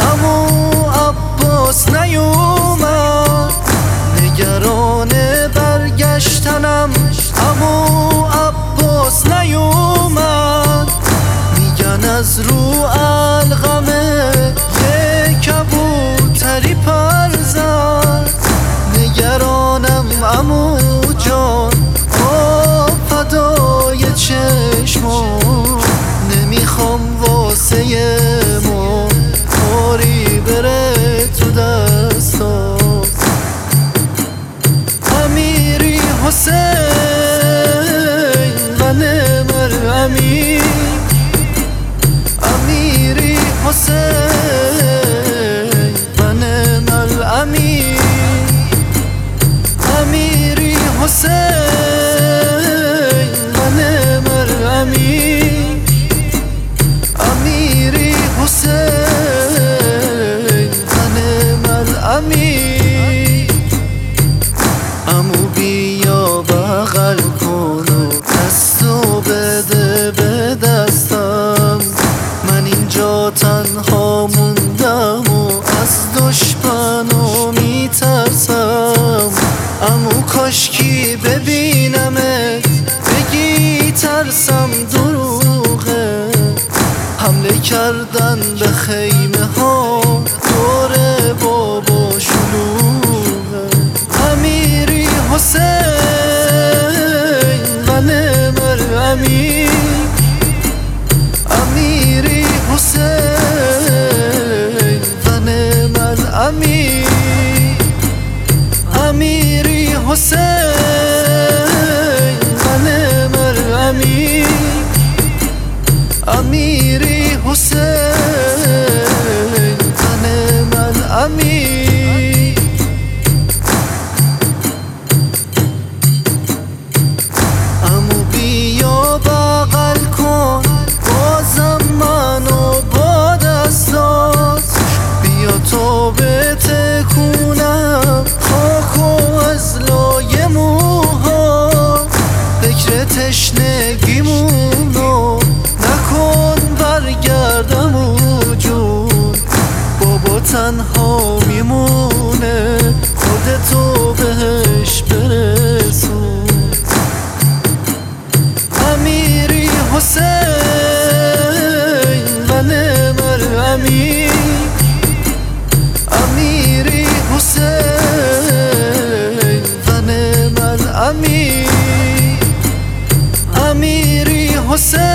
عمو عباس نیومد، نگران برگشتنم عمو عباس نیومد. میگن از رو علقمه یه کبوتری پر زد، نگرانم عمو جان فدای چشمام، نمیخوام واسه ما کاری بره تو دستات. امیری حسین و نمر امیر، امیری حسین و نمر امیر، امیری حسین و نمر امیر، امیری حسین و نمر امیر. عمو بیا بغل کن و دستو بده به دستم، من اینجا تنها موندم و از دشمنو میترسم. عمو کاشکی ببینمت بگی ترسم دروغه، حمله کردن به خیمه ها دور بابا شلوغه. امیری حسین و نمر امیر، امیری حسین و نمر امیر، امیری حسین و نمر امیر، امیری حسین و نمر امیر. عمو بیا بغل کن بازم منو با دستات، بیا تا بتکونم خاکو از لای موها، فکر تشنگیمونو نکن برگردم و جون، بابا تنها میمونه خودتو بهش برسون. امیری حسین و نمر امیر، امیری حسین و نمر امیر، امیری حسین